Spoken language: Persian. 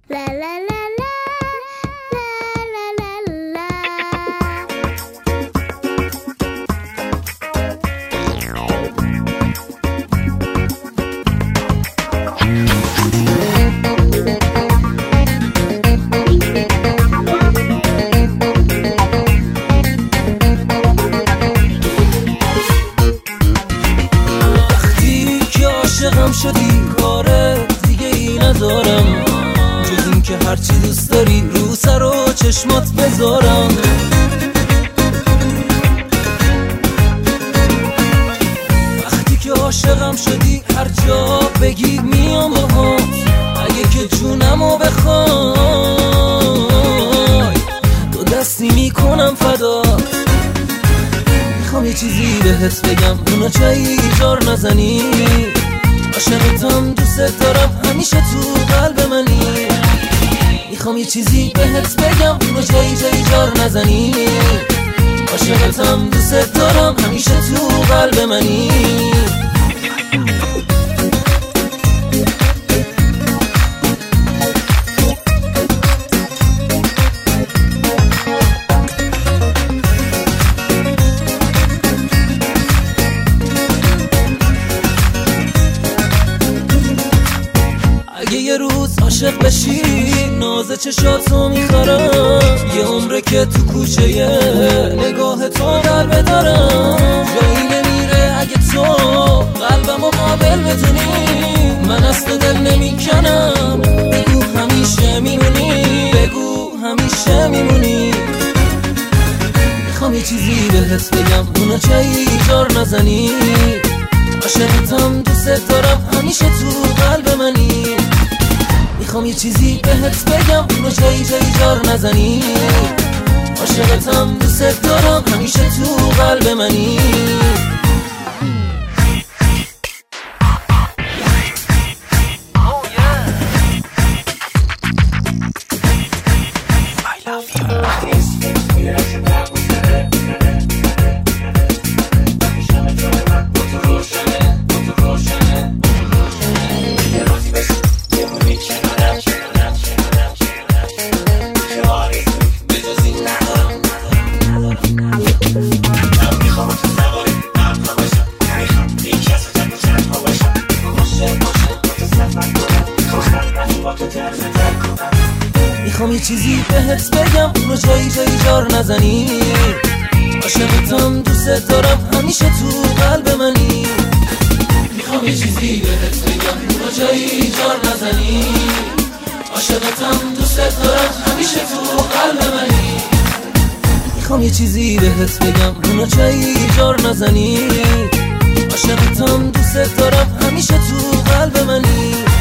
لا لا لا لا لا لا لا لا. وقتی که عاشقم شدی کار دیگه ای ندارم جز این که هرچی دوست داری رو سر و چشمات بذارم. وقتی که عاشقم شدی هر جا بگی میام باهات، اگه که جونمو بخوای دو دستی میکنم فدات. میخوام یه چیزی بهت بگم اونو چایی جار نزنی، عاشقتم دوست دارم همیشه تو قلب منی. میخوام یه چیزی بهت بگم اونو چایی جار نزنی، عاشقتم دوست دارم همیشه تو قلب منی. اگه یه روز عاشق بشی ناز چشاتو میخورم، یه عمره که تو کوچه نگاه تو در بدارم. جایی نمیره اگه تو قلبمو قابل بدونی، من از تو دل نمیکنم. بگو همیشه میمونی، بگو همیشه میمونی. میخوام یه چیزی بهت بگم اونو چایی جار نزنی، عاشقتم دوست دارم همیشه تو قلب منی. میخوام یه چیزی بهت بگم اونو چایی جار نزنی، عاشقتم دوست دارم همیشه تو قلب منی. میخوام یه چیزی بهت بگم اونو چایی جار نزنی، عاشقتم دوست دارم همیشه تو قلب منی. میخوام یه چیزی بهت بگم اونو چایی جار نزنی، عاشقتم دوست دارم همیشه تو قلب منی. میخوام یه چیزی بهت بگم اونو چایی جار نزنی، عاشقتم دوست دارم همیشه تو قلب منی.